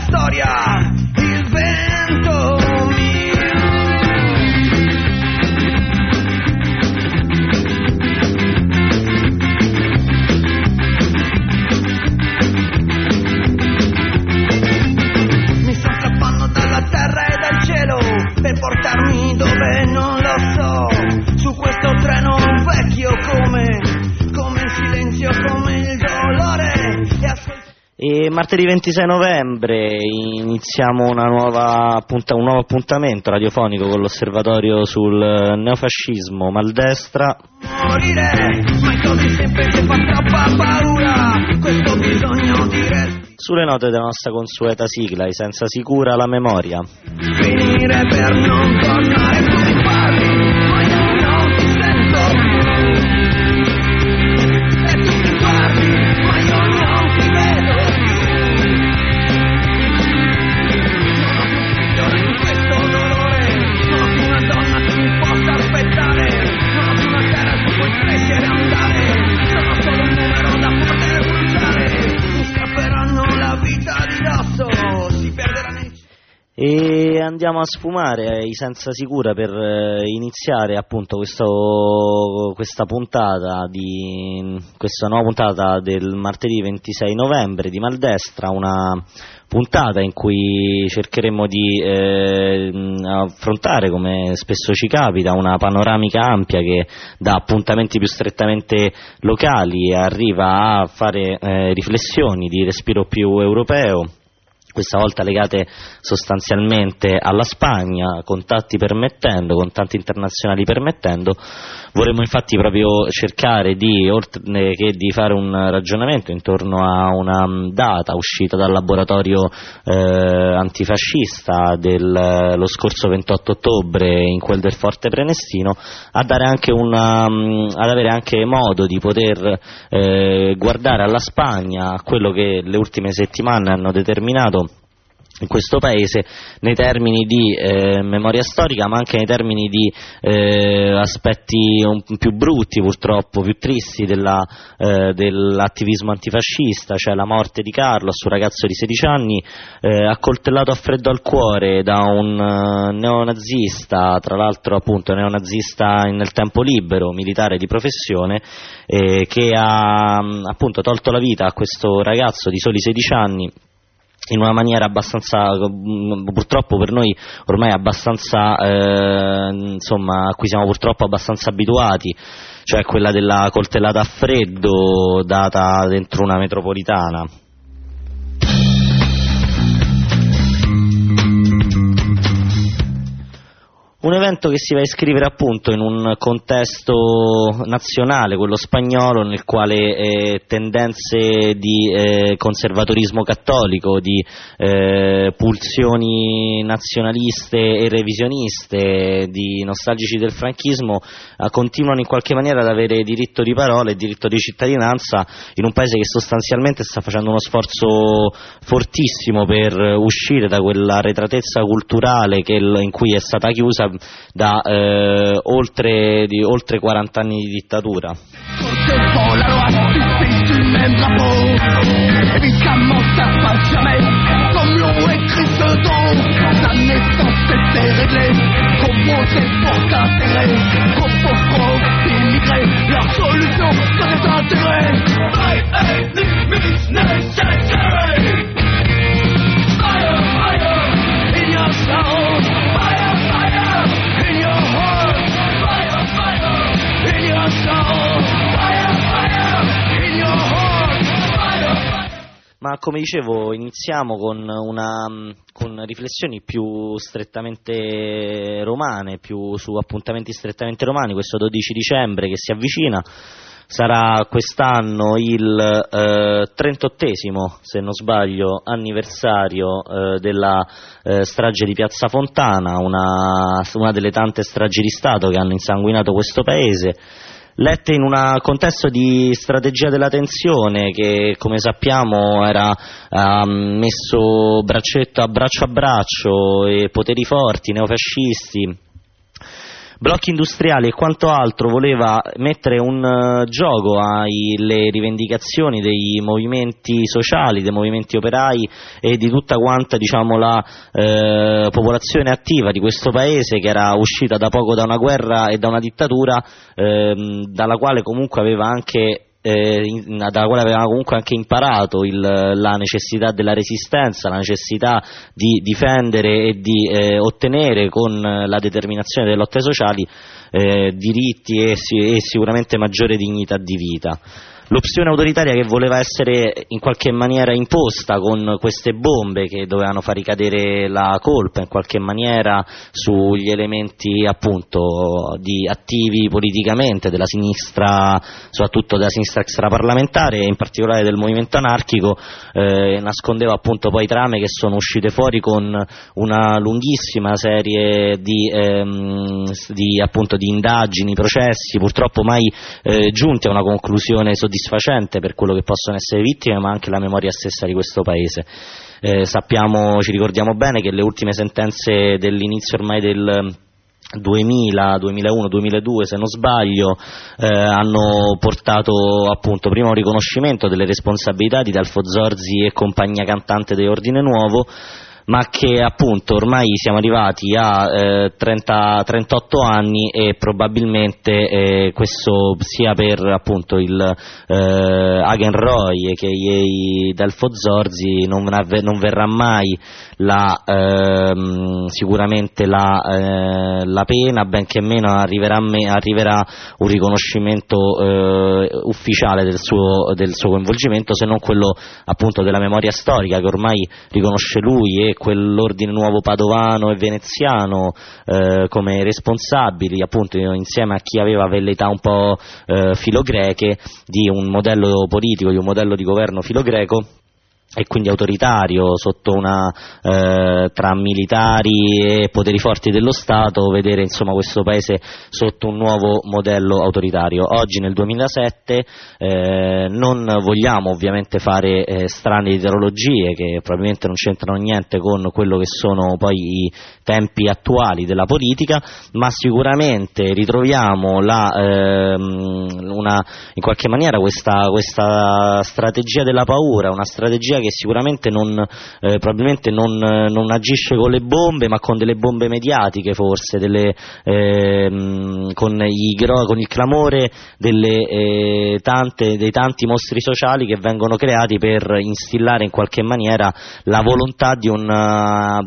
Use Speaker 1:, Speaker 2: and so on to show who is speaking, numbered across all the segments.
Speaker 1: storia, il vento per portarmi dove non lo so, su questo treno vecchio come il silenzio, come il dolore.
Speaker 2: E martedì 26 novembre iniziamo un nuovo appuntamento radiofonico con l'osservatorio sul neofascismo maldestra.
Speaker 1: Morire, ma è così semplice, fa troppa paura, questo bisogno di
Speaker 2: sulle note della nostra consueta sigla, I senza sicura la memoria.
Speaker 1: Finire per non tornare, tu mi parli, ma io non ti sento più. E tu mi parli, ma io non ti vedo più. Non ho più figlio in questo dolore, non ho più una donna che mi possa aspettare, non ho più una terra su cui crescere e andare, sono solo un numero da poter bruciare. Mi strapperanno la vita di dosso, si perderà nel...
Speaker 2: E andiamo a sfumare I senza sicura per iniziare appunto questa nuova puntata del martedì 26 novembre di Maldestra, una puntata in cui cercheremo di affrontare, come spesso ci capita, una panoramica ampia che da appuntamenti più strettamente locali arriva a fare riflessioni di respiro più europeo, questa volta legate sostanzialmente alla Spagna, contatti internazionali permettendo. Vorremmo infatti proprio cercare oltre che di fare un ragionamento intorno a una data uscita dal laboratorio antifascista lo scorso 28 ottobre in quel del Forte Prenestino, ad avere anche modo di poter guardare alla Spagna, a quello che le ultime settimane hanno determinato in questo paese nei termini di memoria storica, ma anche nei termini di aspetti più brutti, purtroppo più tristi dell'attivismo antifascista, cioè la morte di Carlos, un ragazzo di 16 anni accoltellato a freddo al cuore da un neonazista, tra l'altro appunto neonazista nel tempo libero, militare di professione, che ha appunto tolto la vita a questo ragazzo di soli 16 anni in una maniera abbastanza, purtroppo per noi ormai abbastanza, a cui siamo purtroppo abbastanza abituati, cioè quella della coltellata a freddo data dentro una metropolitana. Un evento che si va a iscrivere appunto in un contesto nazionale, quello spagnolo, nel quale tendenze di conservatorismo cattolico, di pulsioni nazionaliste e revisioniste, di nostalgici del franchismo, continuano in qualche maniera ad avere diritto di parola e diritto di cittadinanza in un paese che sostanzialmente sta facendo uno sforzo fortissimo per uscire da quella arretratezza culturale in cui è stata chiusa da oltre 40 anni di dittatura. Ma come dicevo, iniziamo con riflessioni più strettamente romane, su appuntamenti strettamente romani. Questo 12 dicembre che si avvicina sarà quest'anno il 38esimo, se non sbaglio, anniversario della strage di Piazza Fontana, una delle tante stragi di Stato che hanno insanguinato questo paese, lette in un contesto di strategia della tensione che, come sappiamo, era messo braccio a braccio, e poteri forti, neofascisti, blocchi industriali e quanto altro, voleva mettere un gioco alle rivendicazioni dei movimenti sociali, dei movimenti operai e di tutta quanta, diciamo, la popolazione attiva di questo paese, che era uscita da poco da una guerra e da una dittatura dalla quale comunque aveva anche imparato la necessità della resistenza, la necessità di difendere e di ottenere con la determinazione delle lotte sociali diritti e sicuramente maggiore dignità di vita. L'opzione autoritaria che voleva essere in qualche maniera imposta con queste bombe che dovevano far ricadere la colpa in qualche maniera sugli elementi appunto attivi politicamente della sinistra, soprattutto della sinistra extraparlamentare e in particolare del movimento anarchico, nascondeva appunto poi trame che sono uscite fuori con una lunghissima serie di indagini, processi, purtroppo mai giunti a una conclusione soddisfacente per quello che possono essere vittime, ma anche la memoria stessa di questo paese. Ci ricordiamo bene che le ultime sentenze dell'inizio ormai del 2000, 2001, 2002 se non sbaglio, hanno portato appunto prima un riconoscimento delle responsabilità di Dalfo Zorzi e compagnia cantante di Ordine Nuovo, ma che appunto ormai siamo arrivati a 38 anni e probabilmente questo sia per appunto il Hagenroy che Dalfo Zorzi non verrà mai sicuramente la pena, benché meno arriverà un riconoscimento ufficiale del suo coinvolgimento, se non quello appunto della memoria storica che ormai riconosce lui e quell'Ordine Nuovo padovano e veneziano come responsabili, appunto insieme a chi aveva velleità un po' filogreche di un modello politico, di un modello di governo filogreco e quindi autoritario, sotto tra militari e poteri forti dello Stato, vedere insomma questo paese sotto un nuovo modello autoritario. Oggi nel 2007 non vogliamo ovviamente fare strane ideologie che probabilmente non c'entrano niente con quello che sono poi i tempi attuali della politica, ma sicuramente ritroviamo in qualche maniera questa strategia della paura, una strategia che sicuramente probabilmente non agisce con le bombe, ma con delle bombe mediatiche, forse con il clamore dei tanti mostri sociali che vengono creati per instillare in qualche maniera la volontà di una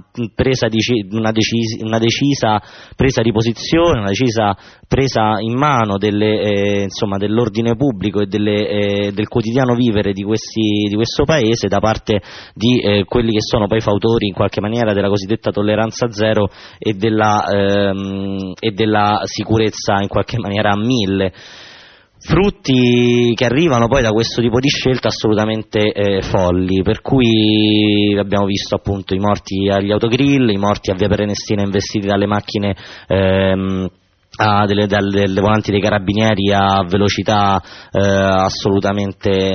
Speaker 2: decisa presa di posizione, una decisa presa in mano dell'ordine pubblico e del quotidiano vivere di questo paese da parte di quelli che sono poi fautori in qualche maniera della cosiddetta tolleranza zero e della sicurezza in qualche maniera a 1000. Frutti che arrivano poi da questo tipo di scelta assolutamente folli, per cui abbiamo visto appunto i morti agli autogrill, i morti a Via Prenestina investiti dalle macchine dalle volanti dei carabinieri a velocità assolutamente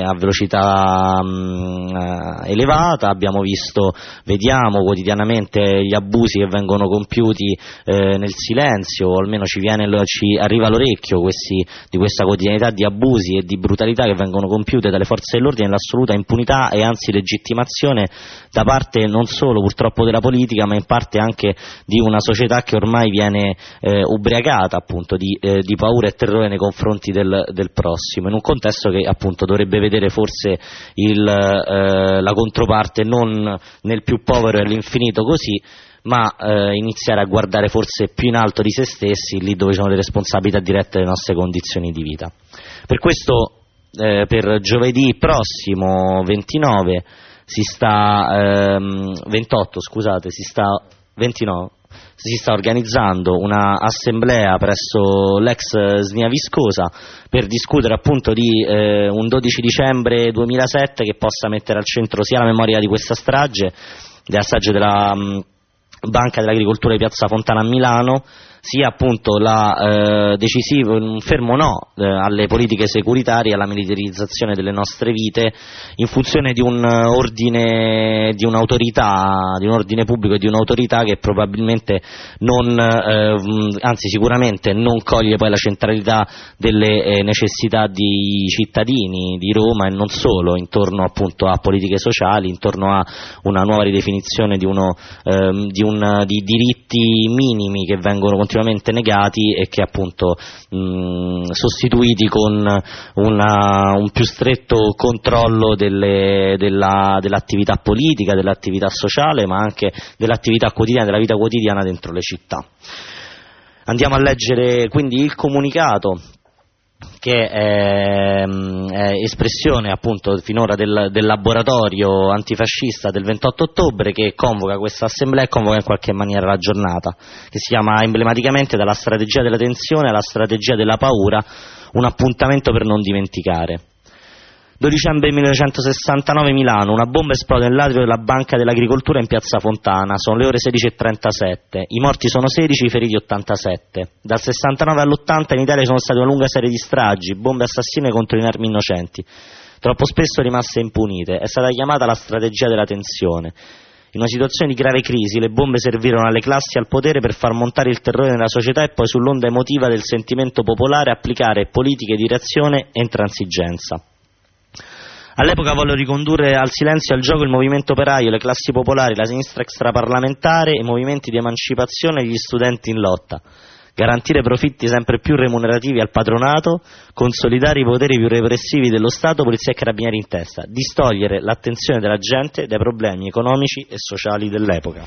Speaker 2: elevata. Vediamo quotidianamente gli abusi che vengono compiuti nel silenzio, o almeno ci arriva all'orecchio di questa quotidianità di abusi e di brutalità che vengono compiute dalle forze dell'ordine, nell'assoluta impunità e anzi legittimazione da parte non solo purtroppo della politica, ma in parte anche di una società che ormai viene ubriacata appunto di paura e terrore nei confronti del prossimo, in un contesto che appunto dovrebbe vedere forse la controparte non nel più povero e all'infinito così, ma iniziare a guardare forse più in alto di se stessi, lì dove ci sono le responsabilità dirette delle nostre condizioni di vita. Per questo per giovedì prossimo 29 si sta organizzando una assemblea presso l'ex SNIA Viscosa per discutere appunto di un 12 dicembre 2007 che possa mettere al centro sia la memoria di questa strage, della strage Banca dell'Agricoltura di Piazza Fontana a Milano, sia appunto un fermo no alle politiche securitarie, alla militarizzazione delle nostre vite in funzione di un ordine, di un'autorità, di un ordine pubblico e di un'autorità che probabilmente anzi sicuramente non coglie poi la centralità delle necessità di cittadini di Roma e non solo, intorno appunto a politiche sociali, intorno a una nuova ridefinizione di diritti minimi che vengono continuamente negati e che appunto sostituiti con un più stretto controllo dell'attività politica, dell'attività sociale, ma anche dell'attività quotidiana, della vita quotidiana dentro le città. Andiamo a leggere quindi il comunicato, che è espressione appunto finora del laboratorio antifascista del 28 ottobre, che convoca questa assemblea e convoca in qualche maniera la giornata, che si chiama emblematicamente dalla strategia della tensione alla strategia della paura, un appuntamento per non dimenticare. 12 dicembre 1969 Milano, una bomba esplode nell'atrio della Banca dell'Agricoltura in Piazza Fontana, sono le ore 16:37, i morti sono 16, i feriti 87. Dal 69 all'80 in Italia sono state una lunga serie di stragi, bombe assassine contro inermi innocenti, troppo spesso rimaste impunite. È stata chiamata la strategia della tensione. In una situazione di grave crisi le bombe servirono alle classi e al potere per far montare il terrore nella società e poi sull'onda emotiva del sentimento popolare applicare politiche di reazione e intransigenza. All'epoca vollero ricondurre al silenzio e al gioco il movimento operaio, le classi popolari, la sinistra extraparlamentare e i movimenti di emancipazione e gli studenti in lotta, garantire profitti sempre più remunerativi al patronato, consolidare i poteri più repressivi dello Stato, polizia e carabinieri in testa, distogliere l'attenzione della gente dai problemi economici e sociali dell'epoca.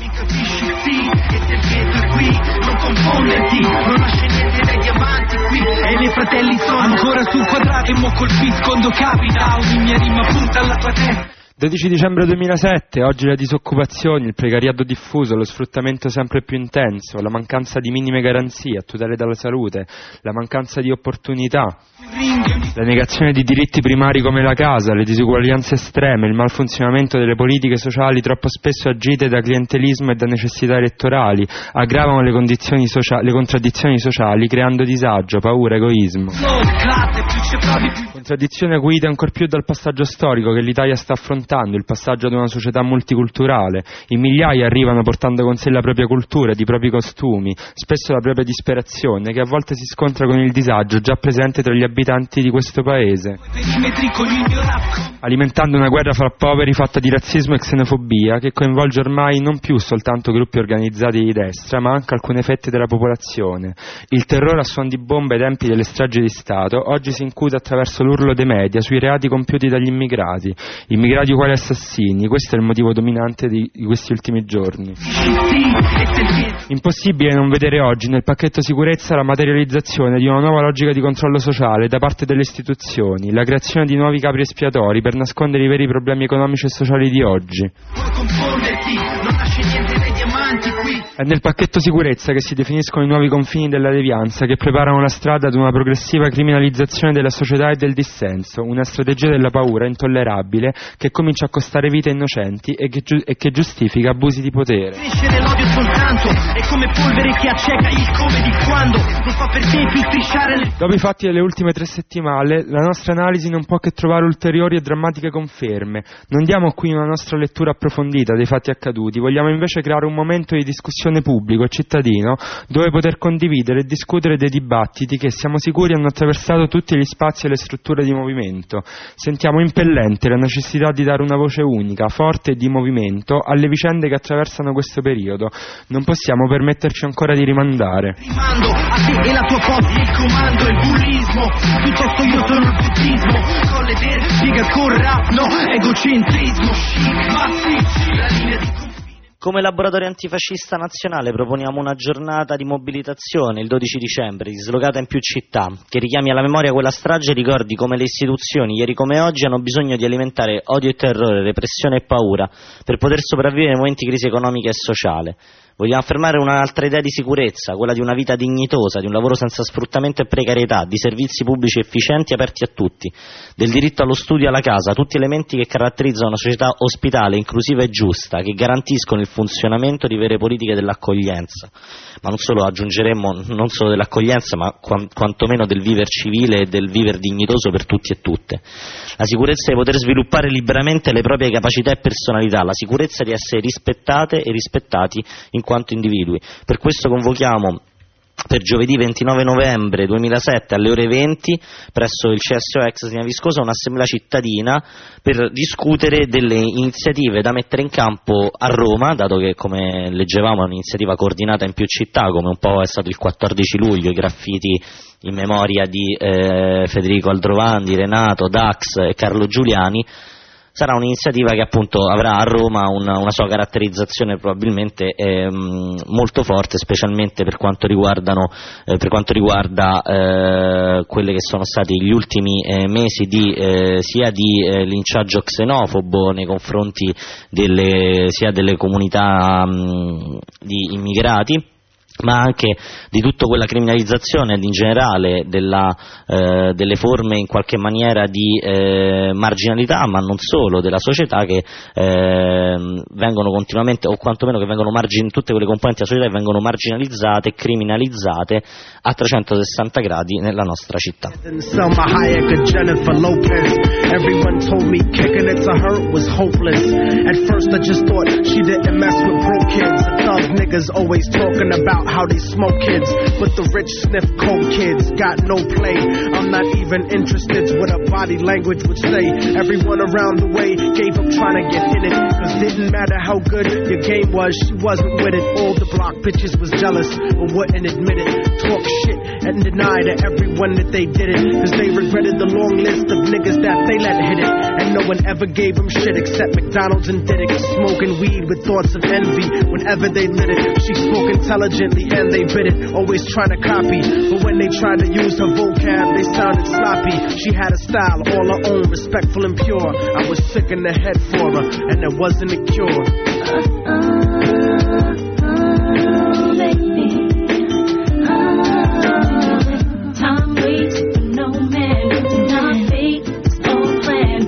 Speaker 1: Non confonderti, non lascia niente dai diamanti qui. E i miei fratelli sono ancora sul quadrato e mo colpisco quando capita. Ogni mia rima punta alla tua testa.
Speaker 3: 12 dicembre 2007, oggi la disoccupazione, il precariato diffuso, lo sfruttamento sempre più intenso, la mancanza di minime garanzie a tutela della salute, la mancanza di opportunità, la negazione di diritti primari come la casa, le disuguaglianze estreme, il malfunzionamento delle politiche sociali troppo spesso agite da clientelismo e da necessità elettorali, aggravano le contraddizioni sociali creando disagio, paura, egoismo. Contraddizione acuita ancor più dal passaggio storico che l'Italia sta affrontando, il passaggio ad una società multiculturale. In migliaia arrivano portando con sé la propria cultura, i propri costumi, spesso la propria disperazione, che a volte si scontra con il disagio già presente tra gli abitanti di questo paese, alimentando una guerra fra poveri fatta di razzismo e xenofobia che coinvolge ormai non più soltanto gruppi organizzati di destra, ma anche alcune fette della popolazione. Il terrore a suon di bombe ai tempi delle stragi di Stato oggi si incute attraverso l'urlo dei media sui reati compiuti dagli immigrati quali assassini. Questo è il motivo dominante di questi ultimi giorni. Impossibile non vedere oggi nel pacchetto sicurezza la materializzazione di una nuova logica di controllo sociale da parte delle istituzioni, la creazione di nuovi capri espiatori per nascondere i veri problemi economici e sociali di oggi. È nel pacchetto sicurezza che si definiscono i nuovi confini della devianza che preparano la strada ad una progressiva criminalizzazione della società e del dissenso, una strategia della paura intollerabile che comincia a costare vite innocenti e che giustifica abusi di potere.
Speaker 1: Crescere l'odio soltanto è come polvere che acceca il come di quando non fa per te più strisciare le...
Speaker 3: Dopo i fatti delle ultime 3 settimane, la nostra analisi non può che trovare ulteriori e drammatiche conferme. Non diamo qui una nostra lettura approfondita dei fatti accaduti, vogliamo invece creare un momento di discussione pubblico e cittadino dove poter condividere e discutere dei dibattiti che siamo sicuri hanno attraversato tutti gli spazi e le strutture di movimento. Sentiamo impellente la necessità di dare una voce unica, forte e di movimento alle vicende che attraversano questo periodo. Non possiamo permetterci ancora di rimandare.
Speaker 1: Rimando a te e la tua foto, il comando e il bullismo, piuttosto io sono il buddismo, colle der, spiega col rap, no, egocentrismo, chic, massicci, la linea di...
Speaker 2: Come Laboratorio Antifascista Nazionale proponiamo una giornata di mobilitazione il 12 dicembre, dislocata in più città, che richiami alla memoria quella strage e ricordi come le istituzioni, ieri come oggi, hanno bisogno di alimentare odio e terrore, repressione e paura per poter sopravvivere nei momenti di crisi economica e sociale. Vogliamo affermare un'altra idea di sicurezza, quella di una vita dignitosa, di un lavoro senza sfruttamento e precarietà, di servizi pubblici efficienti aperti a tutti, del diritto allo studio e alla casa, tutti elementi che caratterizzano una società ospitale, inclusiva e giusta, che garantiscono il funzionamento di vere politiche dell'accoglienza. Ma non solo, aggiungeremmo, non solo dell'accoglienza, ma quantomeno del viver civile e del viver dignitoso per tutti e tutte. La sicurezza di poter sviluppare liberamente le proprie capacità e personalità, la sicurezza di essere rispettate e rispettati in quanto individui. Per questo convochiamo per giovedì 29 novembre 2007 alle ore 20 presso il CSO ex Sina Viscosa un'assemblea cittadina per discutere delle iniziative da mettere in campo a Roma, dato che, come leggevamo, è un'iniziativa coordinata in più città, come un po' è stato il 14 luglio, i graffiti in memoria di Federico Aldrovandi, Renato, Dax e Carlo Giuliani. Sarà un'iniziativa che appunto avrà a Roma una sua caratterizzazione probabilmente molto forte, specialmente per quanto riguarda quelli che sono stati gli ultimi mesi sia di linciaggio xenofobo nei confronti sia delle comunità di immigrati, ma anche di tutta quella criminalizzazione in generale delle forme in qualche maniera di marginalità, ma non solo, della società, che vengono continuamente, o quantomeno che vengono tutte quelle componenti della società che vengono marginalizzate e criminalizzate a 360 gradi nella nostra città.
Speaker 4: How they smoke kids, but the rich sniff coke kids, got no play. I'm not even interested what a body language would say. Everyone around the way gave up trying to get in it, cause didn't matter how good your game was, she wasn't with it. All the block bitches was jealous, but wouldn't admit it. Talk shit and deny to everyone that they did it, cause they regretted the long list of niggas that they let hit it. And no one ever gave them shit except McDonald's and Diddick, smoking weed with thoughts of envy whenever they lit it. She spoke intelligently and they bit it, always trying to copy, but when they tried to use her vocab, they sounded sloppy. She had a style all her own, respectful and pure. I was sick in the head for her, and there wasn't a cure.
Speaker 5: Baby, time waits for no man, not fate, it's all planned.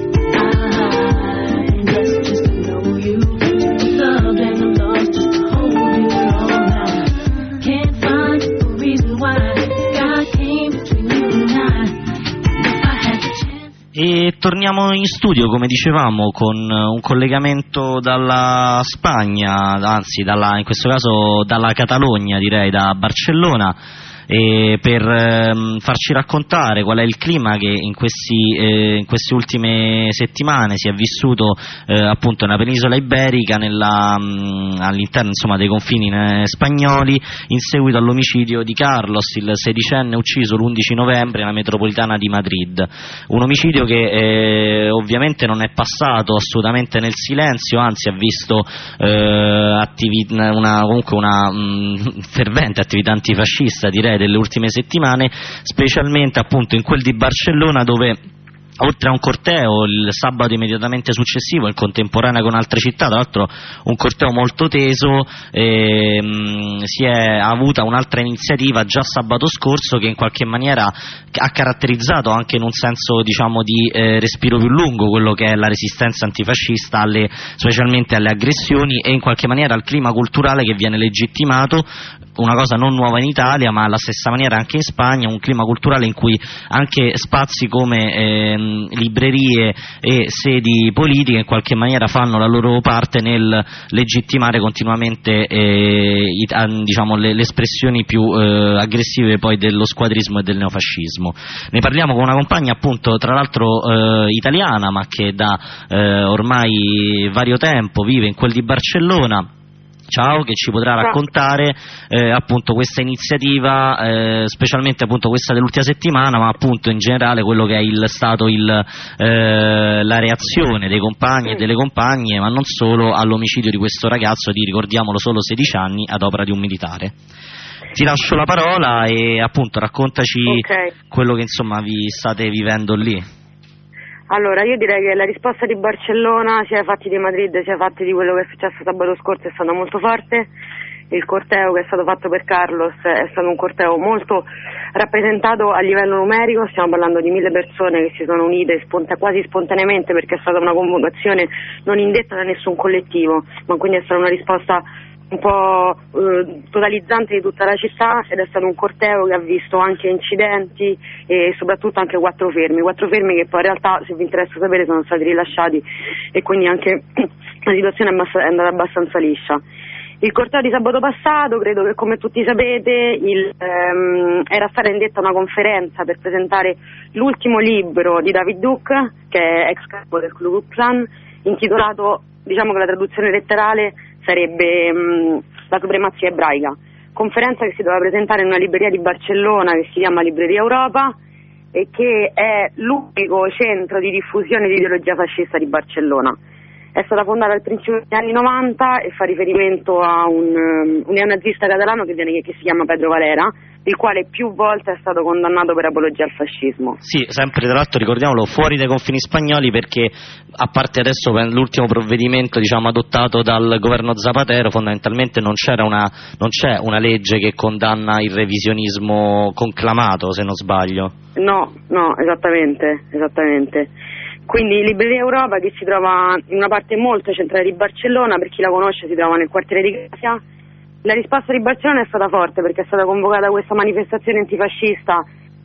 Speaker 5: I just to know you, loved and lost, just to hold you all night. Can't find a reason why God came between you and I. If I had the chance.
Speaker 2: E torniamo in studio, come dicevamo, con un collegamento dalla Spagna, anzi in questo caso dalla Catalogna, direi, da Barcellona, per farci raccontare qual è il clima che in queste ultime settimane si è vissuto appunto nella penisola iberica, all'interno, insomma, dei confini spagnoli, in seguito all'omicidio di Carlos, il 16enne ucciso l'11 novembre nella metropolitana di Madrid. Un omicidio che ovviamente non è passato assolutamente nel silenzio, anzi ha visto una fervente attività antifascista, direi, delle ultime settimane, specialmente appunto in quel di Barcellona, dove oltre a un corteo il sabato immediatamente successivo, in contemporanea con altre città, tra l'altro un corteo molto teso, si è avuta un'altra iniziativa già sabato scorso che in qualche maniera ha caratterizzato anche in un senso, diciamo, di respiro più lungo quello che è la resistenza antifascista, specialmente alle aggressioni, e in qualche maniera al clima culturale che viene legittimato, una cosa non nuova in Italia ma alla stessa maniera anche in Spagna, un clima culturale in cui anche spazi come librerie e sedi politiche in qualche maniera fanno la loro parte nel legittimare continuamente diciamo, le espressioni più aggressive poi dello squadrismo e del neofascismo. Ne parliamo con una compagna, appunto, tra l'altro italiana, ma che da ormai vario tempo vive in quel di Barcellona. Ciao, che ci potrà raccontare appunto questa iniziativa, specialmente appunto questa dell'ultima settimana, ma appunto in generale quello che è stato la reazione dei compagni e delle compagne, ma non solo, all'omicidio di questo ragazzo di, ricordiamolo, solo 16 anni ad opera di un militare. Ti lascio la parola e appunto raccontaci quello che insomma vi state vivendo lì.
Speaker 6: Allora, io direi che la risposta di Barcellona, sia ai fatti di Madrid sia ai fatti di quello che è successo sabato scorso, è stata molto forte. il corteo che è stato fatto per Carlos è stato un corteo molto rappresentato a livello numerico, stiamo parlando di 1000 persone che si sono unite quasi spontaneamente, perché è stata una convocazione non indetta da nessun collettivo, ma quindi è stata una risposta un po' totalizzante di tutta la città, ed è stato un corteo che ha visto anche incidenti e soprattutto anche 4 fermi che poi in realtà, se vi interessa sapere, sono stati rilasciati, e quindi anche la situazione è andata abbastanza liscia. Il corteo di sabato passato, credo che come tutti sapete, era stata indetta una conferenza per presentare l'ultimo libro di David Duke, che è ex capo del Ku Klux Klan, intitolato, diciamo che la traduzione letterale sarebbe La supremazia ebraica. Conferenza che si doveva presentare in una libreria di Barcellona che si chiama Libreria Europa e che è l'unico centro di diffusione di ideologia fascista di Barcellona. È stata fondata al principio degli anni 90 e fa riferimento a un neonazista catalano che si chiama Pedro Valera, il quale più volte è stato condannato per apologia al fascismo.
Speaker 2: Sì, sempre tra l'altro, ricordiamolo, fuori dai confini spagnoli, perché a parte adesso l'ultimo provvedimento, diciamo, adottato dal governo Zapatero, fondamentalmente non c'è una legge che condanna il revisionismo conclamato, se non sbaglio.
Speaker 6: No, esattamente. Quindi Libreria Europa, che si trova in una parte molto centrale di Barcellona, per chi la conosce si trova nel quartiere di Gracia. La risposta di Barcellona è stata forte, perché è stata convocata questa manifestazione antifascista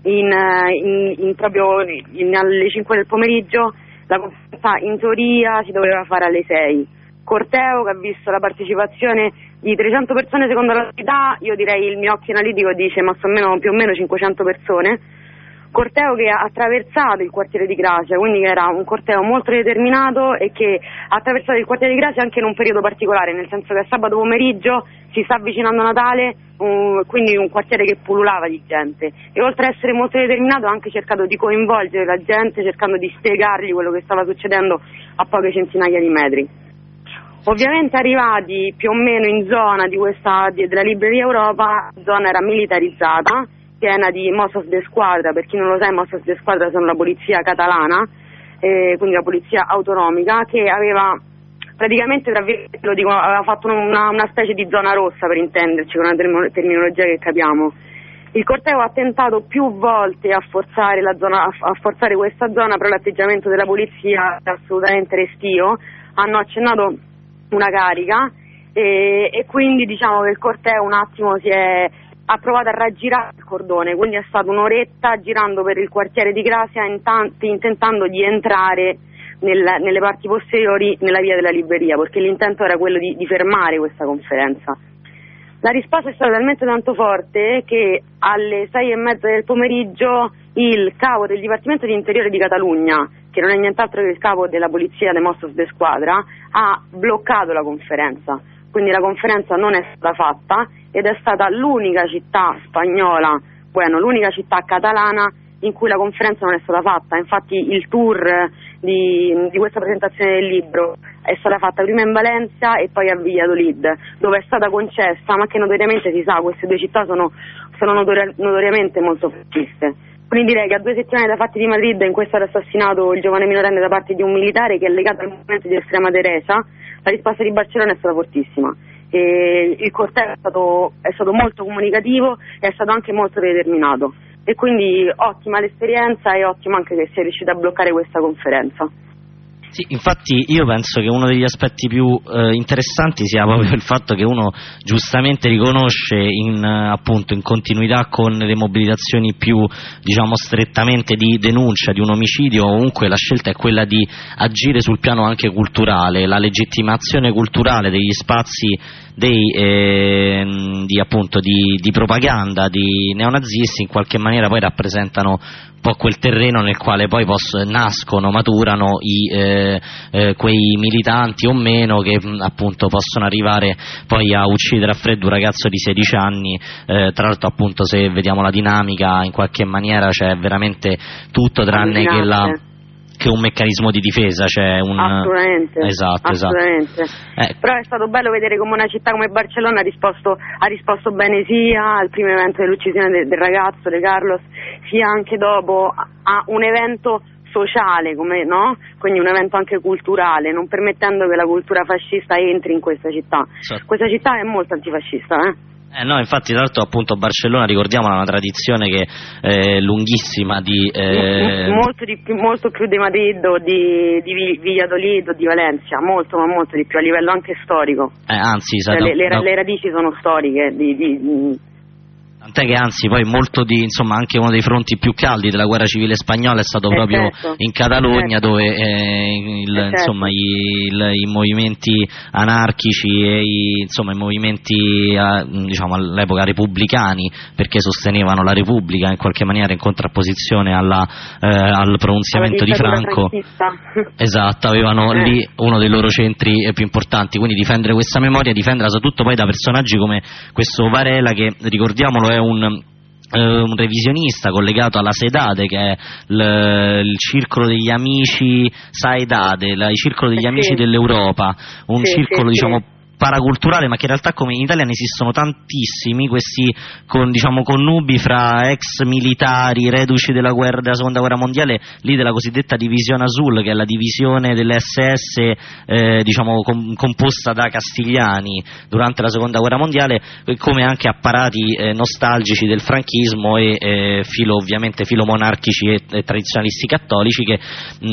Speaker 6: proprio alle 5 del pomeriggio. La conferenza in teoria si doveva fare alle 6. Corteo che ha visto la partecipazione di 300 persone secondo la città, io direi il mio occhio analitico dice ma più o meno 500 persone. Corteo che ha attraversato il quartiere di Gracia, quindi che era un corteo molto determinato e che ha attraversato il quartiere di Gracia anche in un periodo particolare, nel senso che sabato pomeriggio si sta avvicinando Natale, quindi un quartiere che pullulava di gente, e oltre a essere molto determinato ha anche cercato di coinvolgere la gente, cercando di spiegargli quello che stava succedendo a poche centinaia di metri. Ovviamente arrivati più o meno in zona della Libreria Europa, la zona era militarizzata, piena di Mossos d'Esquadra. Per chi non lo sa, i Mossos d'Esquadra sono la polizia catalana, quindi la polizia autonomica, che aveva praticamente, tra virgolette, aveva fatto una specie di zona rossa, per intenderci, con una terminologia che capiamo. Il corteo ha tentato più volte a forzare questa zona, però l'atteggiamento della polizia è assolutamente restio. Hanno accennato una carica e quindi diciamo che il corteo un attimo ha provato a raggirare il cordone, quindi è stata un'oretta girando per il quartiere di Gracia intentando di entrare nelle parti posteriori nella via della libreria, perché l'intento era quello di fermare questa conferenza. La risposta è stata talmente tanto forte che alle 6:30 del pomeriggio il capo del Dipartimento di Interiore di Catalogna, che non è nient'altro che il capo della polizia dei Mossos d'Esquadra, ha bloccato la conferenza. Quindi la conferenza non è stata fatta ed è stata l'unica città spagnola, l'unica città catalana in cui la conferenza non è stata fatta. Infatti il tour di questa presentazione del libro è stata fatta prima in Valencia e poi a Valladolid, dove è stata concessa, ma che notoriamente si sa, queste due città sono notoriamente molto fasciste. Quindi direi che a 2 settimane dai fatti di Madrid, in cui è stato assassinato il giovane minorenne da parte di un militare che è legato al movimento di estrema destra, la risposta di Barcellona è stata fortissima. E il corteo è stato molto comunicativo e è stato anche molto determinato, e quindi ottima l'esperienza e ottimo anche che si è riuscito a bloccare questa conferenza.
Speaker 2: Sì, infatti io penso che uno degli aspetti più interessanti sia proprio il fatto che uno giustamente riconosce appunto in continuità con le mobilitazioni più, diciamo, strettamente di denuncia di un omicidio, comunque la scelta è quella di agire sul piano anche culturale, la legittimazione culturale degli spazi di propaganda di neonazisti in qualche maniera poi rappresentano un po' quel terreno nel quale poi maturano quei militanti o meno che appunto possono arrivare poi a uccidere a freddo un ragazzo di 16 anni. Tra l'altro, appunto, se vediamo la dinamica, in qualche maniera c'è veramente tutto tranne che un meccanismo di difesa,
Speaker 6: assolutamente.
Speaker 2: Esatto.
Speaker 6: Però è stato bello vedere come una città come Barcellona ha risposto bene sia al primo evento dell'uccisione del ragazzo, di Carlos, sia anche dopo a un evento sociale, come, no? Quindi un evento anche culturale, non permettendo che la cultura fascista entri in questa città.
Speaker 2: Certo.
Speaker 6: Questa città è molto antifascista,
Speaker 2: No, infatti tra l'altro appunto Barcellona, ricordiamola, ha una tradizione che è lunghissima di
Speaker 6: molto più di Madrid o di Valladolid o di Valencia, molto di più a livello anche storico.
Speaker 2: Anzi,
Speaker 6: le radici sono storiche
Speaker 2: tant'è che anzi poi molto insomma anche uno dei fronti più caldi della guerra civile spagnola è stato proprio in Catalogna, dove insomma i movimenti anarchici e i movimenti diciamo all'epoca repubblicani, perché sostenevano la Repubblica in qualche maniera in contrapposizione al pronunziamento di Franco, esatto, avevano lì uno dei loro centri più importanti. Quindi difendere questa memoria, difenderla soprattutto poi da personaggi come questo Varela, che ricordiamolo è un revisionista collegato alla Saedade, che è il circolo degli amici Saedade, il circolo degli amici dell'Europa, un circolo diciamo paraculturale, ma che in realtà, come in Italia ne esistono tantissimi, questi connubi fra ex militari reduci della seconda guerra mondiale, lì della cosiddetta Divisione Azul, che è la divisione delle SS composta da castigliani durante la seconda guerra mondiale, come anche apparati nostalgici del franchismo e ovviamente filomonarchici e tradizionalisti cattolici, che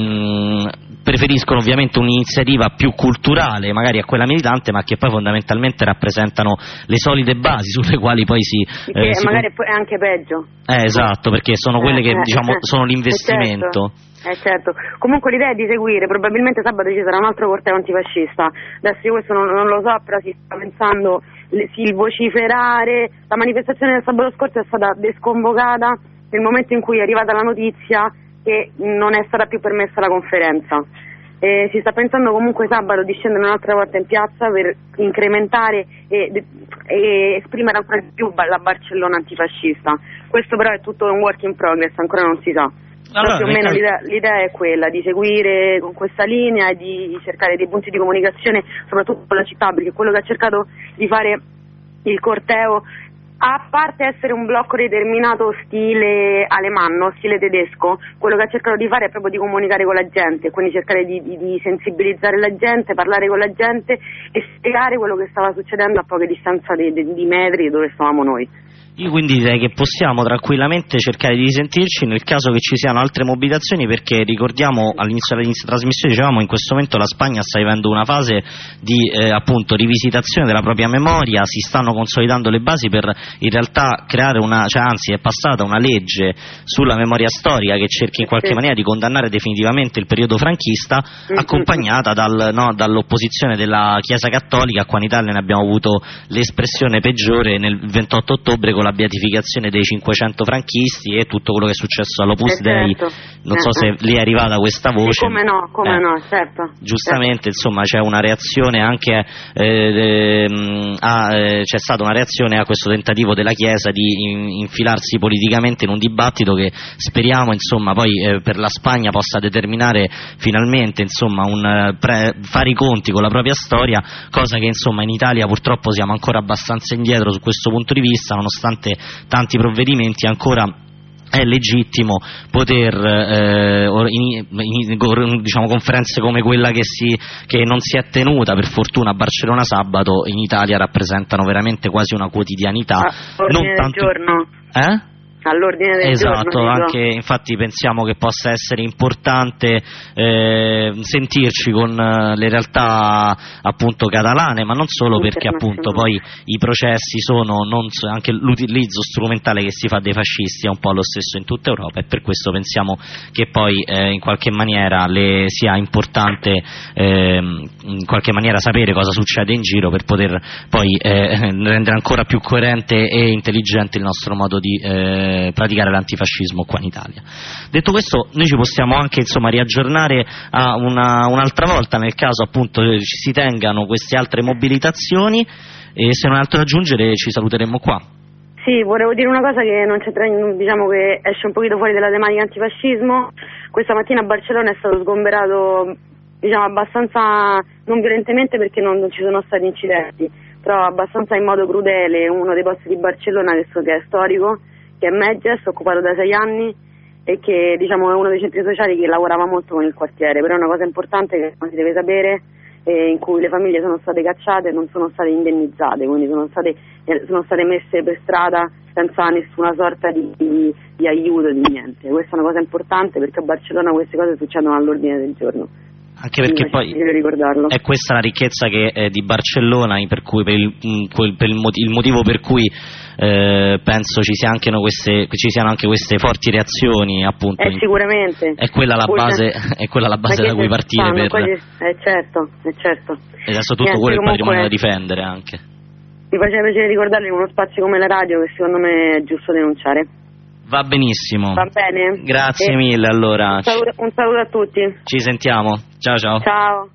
Speaker 2: preferiscono ovviamente un'iniziativa più culturale magari a quella militante, ma che poi fondamentalmente rappresentano le solide basi sulle quali poi
Speaker 6: magari è anche peggio.
Speaker 2: Esatto, perché sono quelle che sono l'investimento.
Speaker 6: Certo. Comunque l'idea è di seguire, probabilmente sabato ci sarà un altro corteo antifascista. Adesso io questo non lo so, però si sta pensando, il vociferare. La manifestazione del sabato scorso è stata desconvocata nel momento in cui è arrivata la notizia che non è stata più permessa la conferenza. Si sta pensando comunque sabato di scendere un'altra volta in piazza per incrementare e esprimere ancora di più la Barcellona antifascista. Questo però è tutto un work in progress, ancora non si sa. Allora, più o meno l'idea è quella di seguire con questa linea e di cercare dei punti di comunicazione soprattutto con la città, perché quello che ha cercato di fare il corteo, a parte essere un blocco determinato stile alemanno, stile tedesco, quello che ha cercato di fare è proprio di comunicare con la gente, quindi cercare di sensibilizzare la gente, parlare con la gente e spiegare quello che stava succedendo a poche distanza di metri dove stavamo noi.
Speaker 2: Io quindi direi che possiamo tranquillamente cercare di risentirci nel caso che ci siano altre mobilitazioni, perché ricordiamo all'inizio della trasmissione, dicevamo, in questo momento la Spagna sta vivendo una fase di appunto rivisitazione della propria memoria, si stanno consolidando le basi per in realtà creare anzi è passata una legge sulla memoria storica che cerchi in qualche maniera di condannare definitivamente il periodo franchista, accompagnata dall'opposizione della Chiesa Cattolica. Qua in Italia ne abbiamo avuto l'espressione peggiore nel 28 ottobre con la beatificazione dei 500 franchisti e tutto quello che è successo all'Opus Dei. Non so se lì è arrivata questa voce.
Speaker 6: Come no, certo.
Speaker 2: Giustamente, insomma, c'è una reazione anche c'è stata una reazione a questo tentativo della Chiesa di infilarsi politicamente in un dibattito che speriamo, insomma, poi per la Spagna possa determinare finalmente, insomma, fare i conti con la propria storia, cosa che, insomma, in Italia purtroppo siamo ancora abbastanza indietro su questo punto di vista, nonostante tanti provvedimenti. Ancora è legittimo poter conferenze come quella che non si è tenuta per fortuna a Barcellona sabato, in Italia rappresentano veramente quasi una quotidianità.
Speaker 6: Non tanto giorno. All'ordine del giorno.
Speaker 2: Esatto, anche infatti pensiamo che possa essere importante sentirci con le realtà appunto catalane, ma non solo, perché appunto poi i processi sono anche l'utilizzo strumentale che si fa dei fascisti è un po' lo stesso in tutta Europa, e per questo pensiamo che poi in qualche maniera sia importante in qualche maniera sapere cosa succede in giro per poter poi rendere ancora più coerente e intelligente il nostro modo di praticare l'antifascismo qua in Italia. Detto questo, noi ci possiamo anche, insomma, riaggiornare a un'altra volta nel caso appunto ci si tengano queste altre mobilitazioni, e se non altro da aggiungere ci saluteremo qua.
Speaker 6: Sì, volevo dire una cosa che non c'entra, diciamo che esce un pochino fuori dalla tematica antifascismo. Questa mattina a Barcellona è stato sgomberato, diciamo, abbastanza non violentemente, perché non ci sono stati incidenti, però abbastanza in modo crudele, uno dei posti di Barcellona che è storico, che è Megges, occupato da 6 anni, e che diciamo è uno dei centri sociali che lavorava molto con il quartiere, però è una cosa importante che non si deve sapere, in cui le famiglie sono state cacciate e non sono state indennizzate, quindi sono state messe per strada senza nessuna sorta di aiuto, di niente. Questa è una cosa importante perché a Barcellona queste cose succedono all'ordine del giorno.
Speaker 2: Anche perché poi è questa la ricchezza di Barcellona, per il motivo per cui penso ci siano anche queste forti reazioni, appunto.
Speaker 6: Sicuramente.
Speaker 2: È quella la base da cui partire
Speaker 6: certo.
Speaker 2: E adesso tutto quello è il patrimonio da difendere anche.
Speaker 6: Mi faceva piacere ricordarlo in uno spazio come la radio, che secondo me è giusto denunciare.
Speaker 2: Va benissimo.
Speaker 6: Va bene.
Speaker 2: Grazie mille allora.
Speaker 6: Un saluto a tutti.
Speaker 2: Ci sentiamo. Ciao.
Speaker 6: Ciao.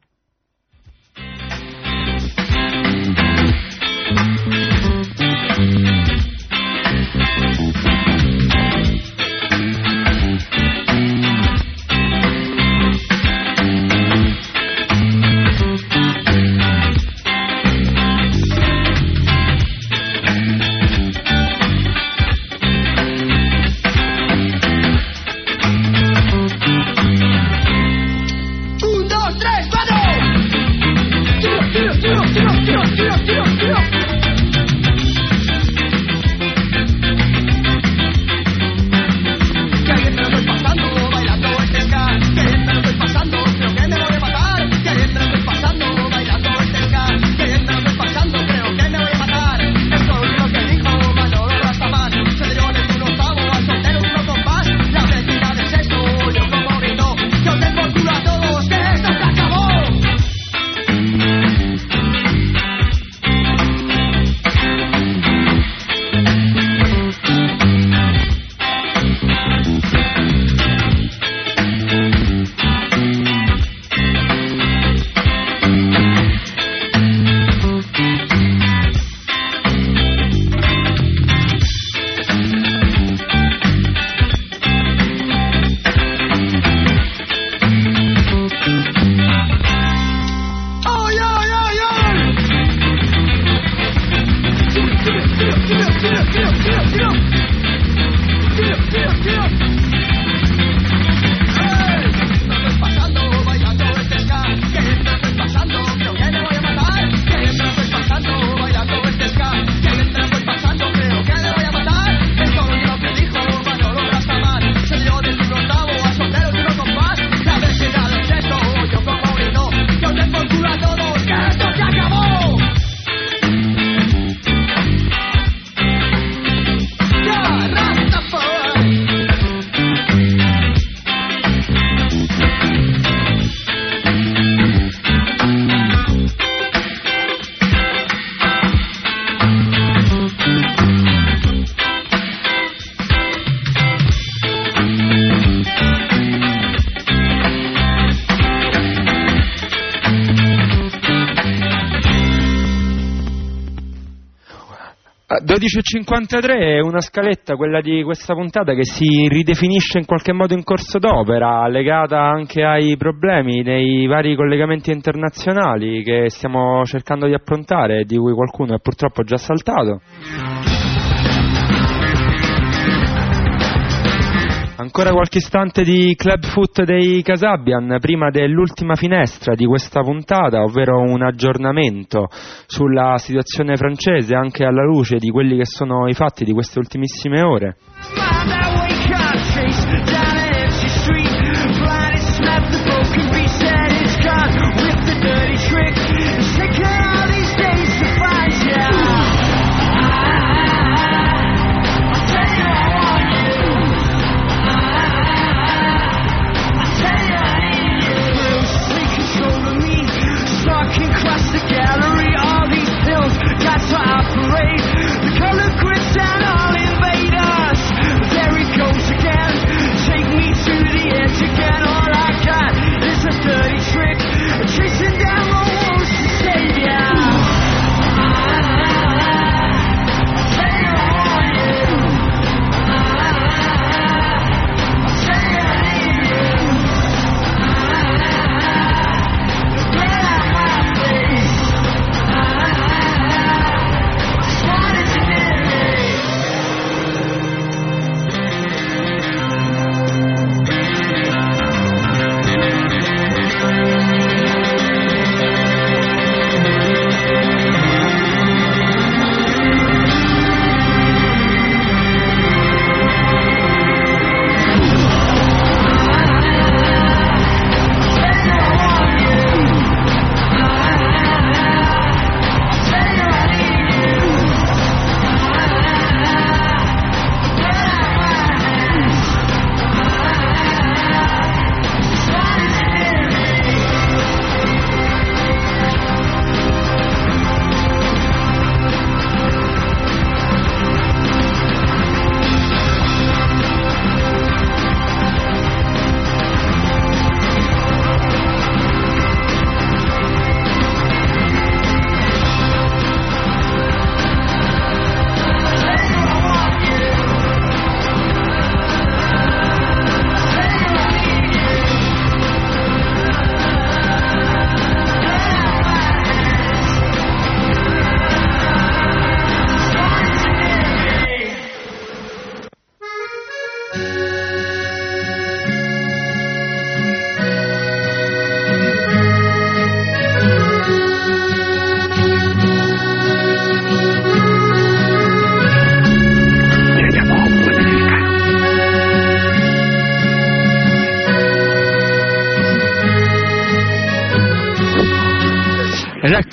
Speaker 3: A 12.53 è una scaletta, quella di questa puntata, che si ridefinisce in qualche modo in corso d'opera, legata anche ai problemi dei vari collegamenti internazionali che stiamo cercando di approntare, di cui qualcuno è purtroppo già saltato. Ancora qualche istante di Club Foot dei Kasabian prima dell'ultima finestra di questa puntata, ovvero un aggiornamento sulla situazione francese anche alla luce di quelli che sono i fatti di queste ultimissime ore.
Speaker 1: Again, all I got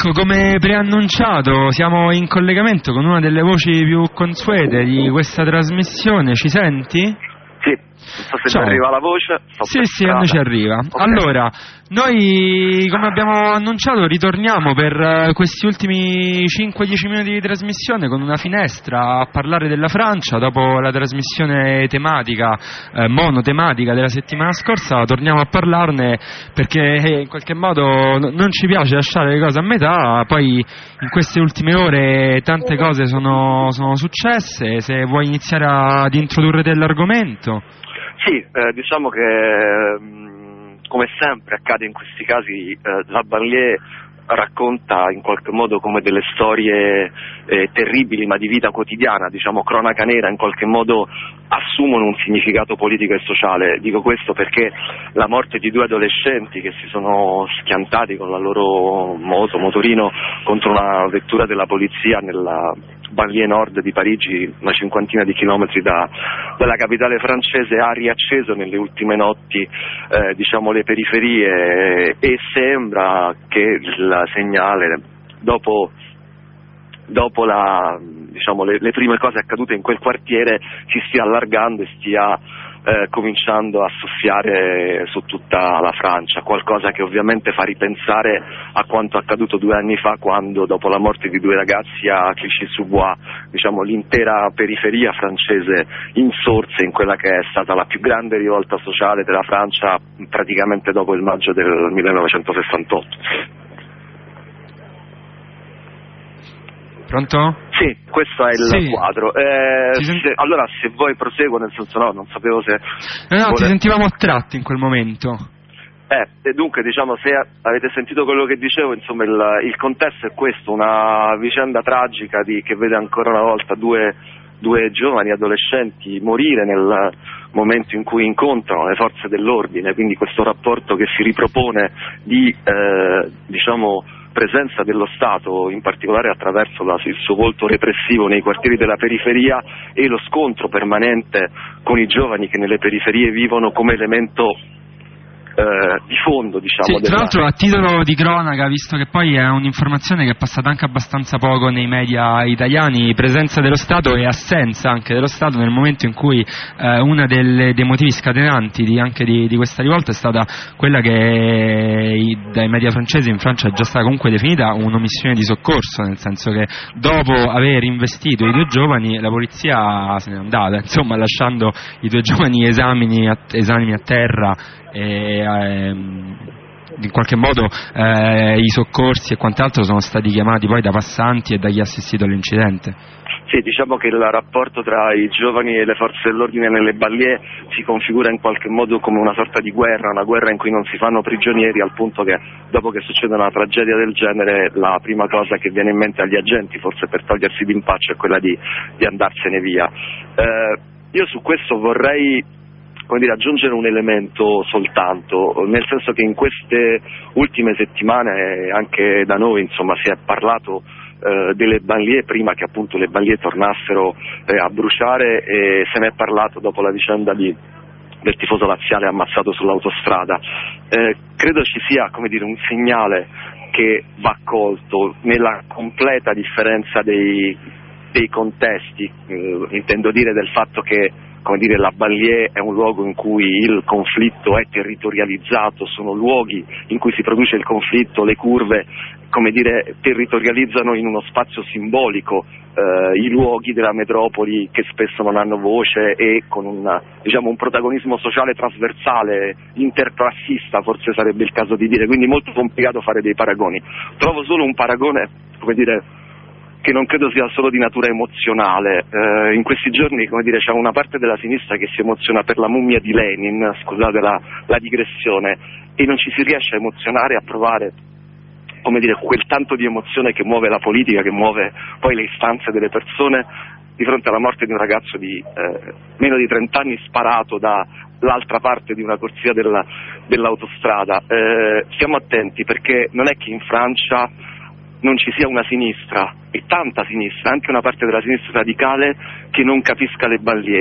Speaker 3: Ecco, come preannunciato, siamo in collegamento con una delle voci più consuete di questa trasmissione. Ci senti?
Speaker 7: Sì, non so se
Speaker 3: Ciao.
Speaker 7: mi arriva la voce.
Speaker 3: Sì, a noi ci arriva.
Speaker 7: Okay.
Speaker 3: Allora, noi, come abbiamo annunciato, ritorniamo per questi ultimi 5-10 minuti di trasmissione con una finestra a parlare della Francia. Dopo la trasmissione tematica, monotematica della settimana scorsa, torniamo a parlarne perché in qualche modo non ci piace lasciare le cose a metà. Poi in queste ultime ore tante cose sono successe. Se vuoi iniziare ad introdurre dell'argomento.
Speaker 7: Sì, diciamo che come sempre accade in questi casi, la banlieue racconta in qualche modo come delle storie terribili ma di vita quotidiana, diciamo cronaca nera, in qualche modo assumono un significato politico e sociale. Dico questo perché la morte di 2 adolescenti che si sono schiantati con la loro motorino contro una vettura della polizia nella banlieue nord di Parigi, una 50 di chilometri dalla capitale francese, ha riacceso nelle ultime notti diciamo le periferie, e sembra che il segnale dopo le prime cose accadute in quel quartiere si stia allargando e stia cominciando a soffiare su tutta la Francia, qualcosa che ovviamente fa ripensare a quanto accaduto 2 anni fa, quando dopo la morte di 2 ragazzi a Clichy-sous-Bois, diciamo, l'intera periferia francese insorse in quella che è stata la più grande rivolta sociale della Francia praticamente dopo il maggio del 1968.
Speaker 3: Pronto?
Speaker 7: Sì, questo è il quadro. Allora, se vuoi proseguo, nel senso non sapevo se...
Speaker 3: No, ti sentivamo a tratti in quel momento.
Speaker 7: E dunque, diciamo, se avete sentito quello che dicevo, insomma, il contesto è questo, una vicenda tragica che vede ancora una volta due giovani adolescenti morire nel momento in cui incontrano le forze dell'ordine, quindi questo rapporto che si ripropone di, diciamo, presenza dello Stato, in particolare attraverso il suo volto repressivo nei quartieri della periferia, e lo scontro permanente con i giovani che nelle periferie vivono come elemento di fondo, diciamo.
Speaker 3: Sì, tra l'altro, a titolo di cronaca, visto che poi è un'informazione che è passata anche abbastanza poco nei media italiani, presenza dello Stato e assenza anche dello Stato nel momento in cui una dei motivi scatenanti anche di questa rivolta è stata quella che dai media francesi in Francia è già stata comunque definita un'omissione di soccorso, nel senso che dopo aver investito i 2 giovani la polizia se n'è andata, insomma, lasciando i 2 giovani esami a terra, e in qualche modo i soccorsi e quant'altro sono stati chiamati poi da passanti e da chi ha assistito all'incidente.
Speaker 7: Sì, diciamo che il rapporto tra i giovani e le forze dell'ordine nelle banlieue si configura in qualche modo come una sorta di guerra, una guerra in cui non si fanno prigionieri, al punto che dopo che succede una tragedia del genere la prima cosa che viene in mente agli agenti, forse per togliersi d'impaccio, è quella di andarsene via. Io su questo vorrei aggiungere un elemento soltanto, nel senso che in queste ultime settimane anche da noi, insomma, si è parlato delle banlieue prima che appunto le banlieue tornassero a bruciare, e se ne è parlato dopo la vicenda del tifoso laziale ammazzato sull'autostrada. Credo ci sia, un segnale che va colto nella completa differenza dei contesti, intendo dire del fatto che la banlieue è un luogo in cui il conflitto è territorializzato, sono luoghi in cui si produce il conflitto, le curve, territorializzano in uno spazio simbolico i luoghi della metropoli che spesso non hanno voce, e con un protagonismo sociale trasversale, interclassista, forse sarebbe il caso di dire, quindi molto complicato fare dei paragoni. Trovo solo un paragone, che non credo sia solo di natura emozionale. In questi giorni, c'è una parte della sinistra che si emoziona per la mummia di Lenin, scusate la digressione, e non ci si riesce a emozionare, a provare quel tanto di emozione che muove la politica, che muove poi le istanze delle persone di fronte alla morte di un ragazzo di meno di 30 anni sparato dall'altra parte di una corsia dell'autostrada. Stiamo attenti, perché non è che in Francia non ci sia una sinistra, e tanta sinistra, anche una parte della sinistra radicale, che non capisca le banlieue.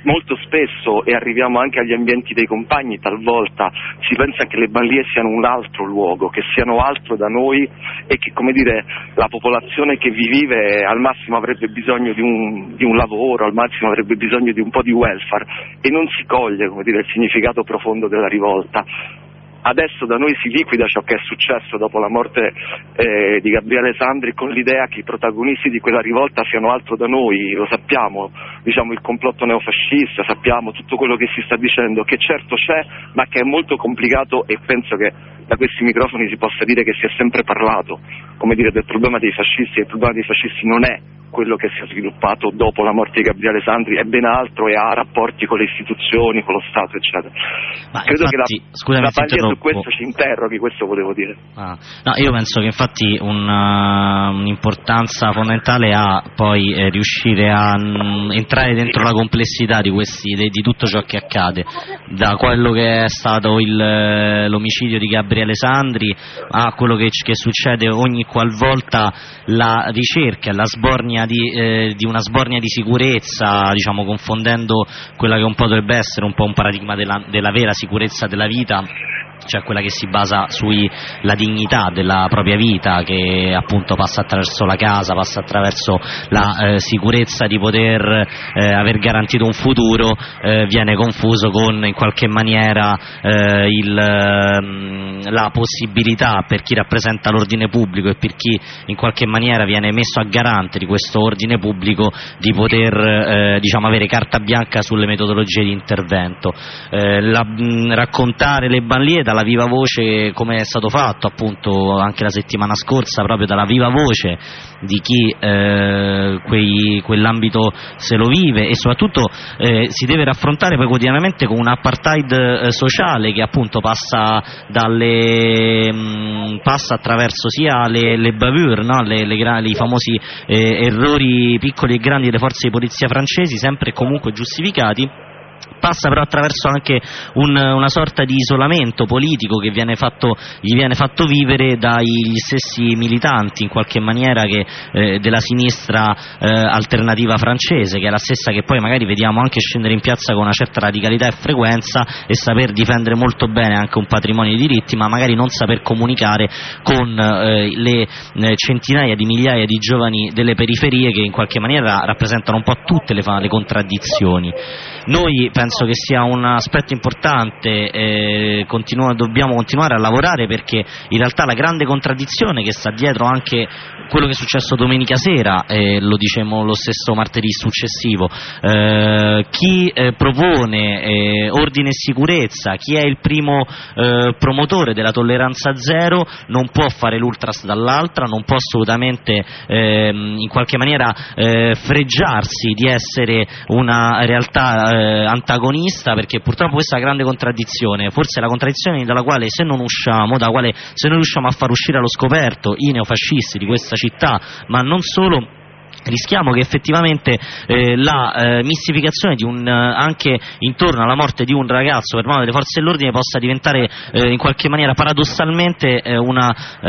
Speaker 7: molto spesso, e arriviamo anche agli ambienti dei compagni, talvolta si pensa che le banlieue siano un altro luogo, che siano altro da noi e che, come dire, la popolazione che vi vive al massimo avrebbe bisogno di un lavoro, al massimo avrebbe bisogno di un po' di welfare, e non si coglie, come dire, il significato profondo della rivolta. Adesso da noi si liquida ciò che è successo dopo la morte di Gabriele Sandri, con l'idea che i protagonisti di quella rivolta siano altro da noi. Lo sappiamo, diciamo, il complotto neofascista, sappiamo tutto quello che si sta dicendo, che certo c'è, ma che è molto complicato, e penso che da questi microfoni si possa dire che si è sempre parlato, come dire, del problema dei fascisti, e il problema dei fascisti non è quello che si è sviluppato dopo la morte di Gabriele Sandri, è ben altro, e ha rapporti con le istituzioni, con lo Stato, eccetera.
Speaker 2: Ma
Speaker 7: credo
Speaker 2: infatti,
Speaker 7: che la Baglia su questo ci interroghi, questo volevo dire.
Speaker 2: No, io penso che infatti un'importanza fondamentale ha poi riuscire a entrare dentro la complessità di tutto ciò che accade, da quello che è stato l'omicidio di Gabriele Sandri a quello che succede ogni qualvolta la ricerca, la sbornia di una sbornia di sicurezza, diciamo, confondendo quella che un po' dovrebbe essere un po' un paradigma della vera sicurezza della vita, cioè quella che si basa sulla dignità della propria vita, che appunto passa attraverso la casa, passa attraverso la sicurezza di poter aver garantito un futuro, viene confuso con, in qualche maniera, la possibilità per chi rappresenta l'ordine pubblico e per chi in qualche maniera viene messo a garante di questo ordine pubblico di poter diciamo avere carta bianca sulle metodologie di intervento. Raccontare le banlieue dalla viva voce, come è stato fatto appunto anche la settimana scorsa, proprio dalla viva voce di chi quell'ambito se lo vive, e soprattutto si deve raffrontare poi quotidianamente con un apartheid sociale che appunto passa attraverso sia le bavure, no? I famosi errori piccoli e grandi delle forze di polizia francesi, sempre e comunque giustificati. Passa però attraverso anche una sorta di isolamento politico che gli viene fatto vivere dagli stessi militanti, in qualche maniera, della sinistra alternativa francese, che è la stessa che poi magari vediamo anche scendere in piazza con una certa radicalità e frequenza e saper difendere molto bene anche un patrimonio di diritti, ma magari non saper comunicare con le centinaia di migliaia di giovani delle periferie, che in qualche maniera rappresentano un po' tutte le contraddizioni. Noi penso che sia un aspetto importante, dobbiamo continuare a lavorare, perché in realtà la grande contraddizione che sta dietro anche quello che è successo domenica sera, lo dicemmo lo stesso martedì successivo, chi propone ordine e sicurezza, chi è il primo promotore della tolleranza zero, non può fare l'ultras dall'altra, non può assolutamente in qualche maniera fregiarsi di essere una realtà antagonista, perché purtroppo questa è la grande contraddizione, forse la contraddizione dalla quale se non riusciamo a far uscire allo scoperto i neofascisti di questa città, ma non solo, rischiamo che effettivamente la mistificazione anche intorno alla morte di un ragazzo per mano delle forze dell'ordine possa diventare in qualche maniera paradossalmente una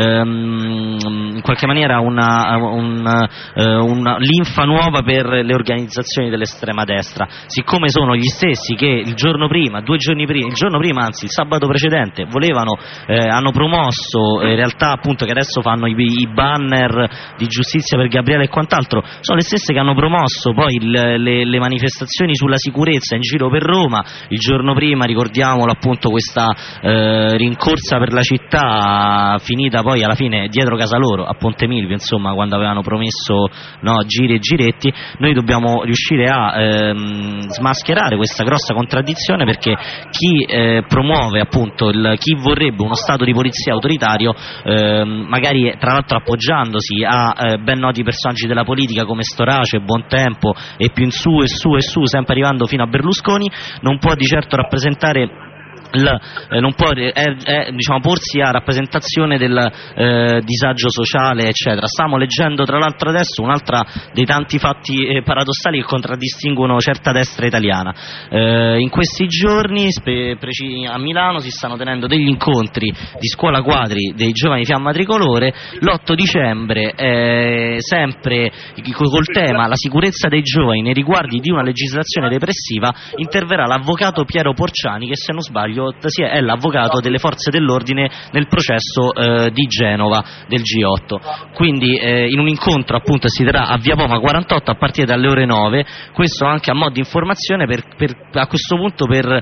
Speaker 2: linfa nuova per le organizzazioni dell'estrema destra, siccome sono gli stessi che il giorno prima, il sabato precedente hanno promosso in realtà appunto che adesso fanno i banner di giustizia per Gabriele e quant'altro, sono le stesse che hanno promosso poi le manifestazioni sulla sicurezza in giro per Roma. Il giorno prima, ricordiamolo appunto, questa rincorsa per la città finita poi alla fine dietro casa loro a Ponte Milvio, insomma, quando avevano promesso giri e giretti. Noi dobbiamo riuscire a smascherare questa grossa contraddizione, perché chi promuove appunto chi vorrebbe uno stato di polizia autoritario, magari tra l'altro appoggiandosi a ben noti personaggi della politica come Storace, Buontempo e più in su, sempre arrivando fino a Berlusconi, non può di certo rappresentare non può diciamo, porsi a rappresentazione del disagio sociale, eccetera. Stiamo leggendo tra l'altro adesso un'altra dei tanti fatti paradossali che contraddistinguono certa destra italiana. In questi giorni a Milano si stanno tenendo degli incontri di scuola quadri dei giovani Fiamma Tricolore. L'8 dicembre sempre col tema la sicurezza dei giovani nei riguardi di una legislazione repressiva interverrà l'avvocato Piero Porciani, che se non sbaglio è l'avvocato delle forze dell'ordine nel processo di Genova del G8. Quindi in un incontro appunto si terrà a Via Poma 48 a partire dalle ore 9, questo anche a mo' di informazione a questo punto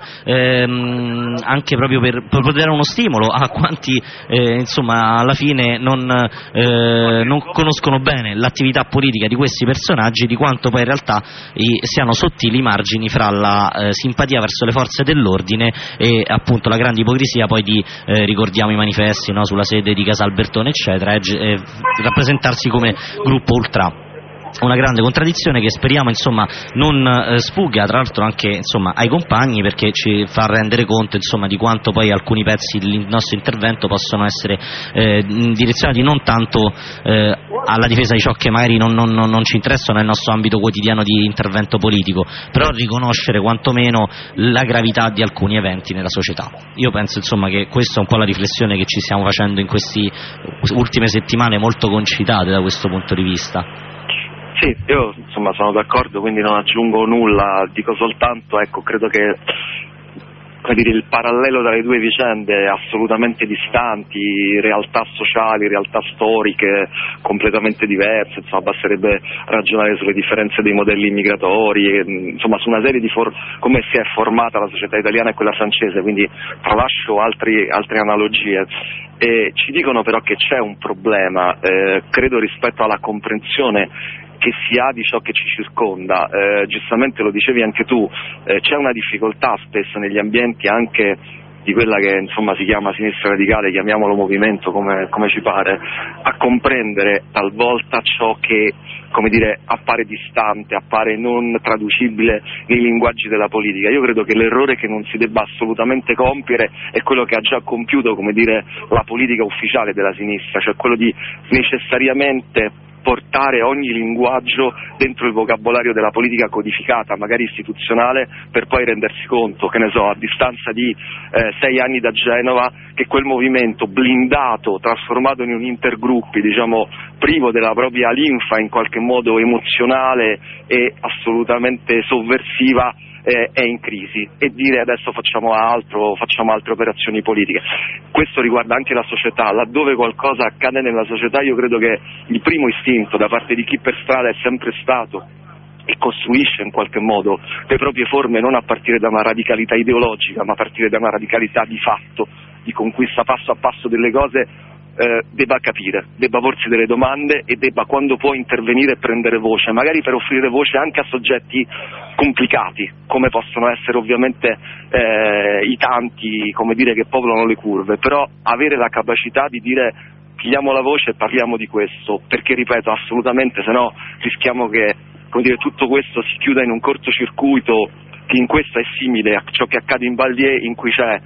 Speaker 2: anche proprio per poter dare uno stimolo a quanti insomma alla fine non conoscono bene l'attività politica di questi personaggi, di quanto poi in realtà siano sottili i margini fra la simpatia verso le forze dell'ordine e appunto la grande ipocrisia poi di ricordiamo i manifesti, no, sulla sede di Casalbertone eccetera, e rappresentarsi come gruppo ultra. Una grande contraddizione che speriamo insomma non sfugga tra l'altro anche insomma ai compagni, perché ci fa rendere conto insomma di quanto poi alcuni pezzi del nostro intervento possono essere direzionati non tanto alla difesa di ciò che magari non ci interessa nel nostro ambito quotidiano di intervento politico, però riconoscere quantomeno la gravità di alcuni eventi nella società. Io penso insomma che questa è un po' la riflessione che ci stiamo facendo in queste ultime settimane, molto concitate da questo punto di vista.
Speaker 7: Sì, io insomma sono d'accordo, quindi non aggiungo nulla, dico soltanto, ecco, credo che il parallelo tra le due vicende assolutamente distanti, realtà sociali, realtà storiche completamente diverse, insomma basterebbe ragionare sulle differenze dei modelli migratori, insomma su una serie di come si è formata la società italiana e quella francese, quindi tralascio altre analogie. E ci dicono però che c'è un problema, credo rispetto alla comprensione che si ha di ciò che ci circonda, giustamente lo dicevi anche tu, c'è una difficoltà spesso negli ambienti anche di quella che insomma si chiama sinistra radicale, chiamiamolo movimento come ci pare, a comprendere talvolta ciò che appare distante, appare non traducibile nei linguaggi della politica. Io credo che l'errore che non si debba assolutamente compiere è quello che ha già compiuto la politica ufficiale della sinistra, cioè quello di necessariamente portare ogni linguaggio dentro il vocabolario della politica codificata, magari istituzionale, per poi rendersi conto, che ne so, a distanza di 6 anni da Genova, che quel movimento blindato, trasformato in un intergruppi, diciamo, privo della propria linfa in qualche modo emozionale e assolutamente sovversiva, è in crisi, e dire adesso facciamo altre operazioni politiche. Questo riguarda anche la società, laddove qualcosa accade nella società io credo che il primo istinto da parte di chi per strada è sempre stato e costruisce in qualche modo le proprie forme non a partire da una radicalità ideologica ma a partire da una radicalità di fatto, di conquista passo a passo delle cose, debba capire, debba porsi delle domande e debba, quando può, intervenire e prendere voce, magari per offrire voce anche a soggetti complicati, come possono essere ovviamente i tanti, che popolano le curve, però avere la capacità di dire pigliamo la voce e parliamo di questo, perché ripeto, assolutamente, se no rischiamo che tutto questo si chiuda in un cortocircuito che in questo è simile a ciò che accade in Valdier, in cui c'è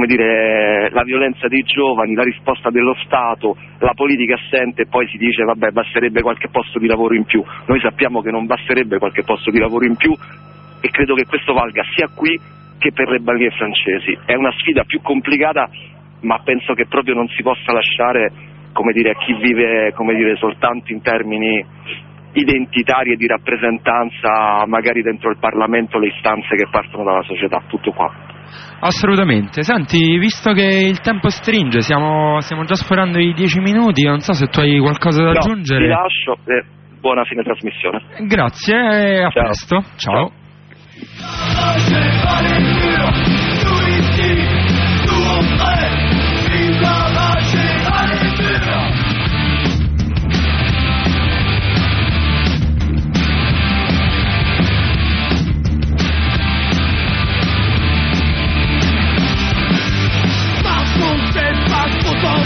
Speaker 7: la violenza dei giovani, la risposta dello Stato, la politica assente, e poi si dice vabbè, basterebbe qualche posto di lavoro in più. Noi sappiamo che non basterebbe qualche posto di lavoro in più, e credo che questo valga sia qui che per le banlieue francesi. È una sfida più complicata, ma penso che proprio non si possa lasciare a chi vive soltanto in termini identitari e di rappresentanza, magari dentro il Parlamento, le istanze che partono dalla società. Tutto qua.
Speaker 3: Assolutamente. Senti, visto che il tempo stringe, stiamo già sforando i 10 minuti, non so se tu hai qualcosa da aggiungere.
Speaker 7: Ti lascio e buona fine trasmissione.
Speaker 3: Grazie e a presto. Ciao.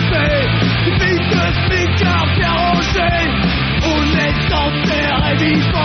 Speaker 1: Vite, smicard, bien rangé, on est en terre et vivant.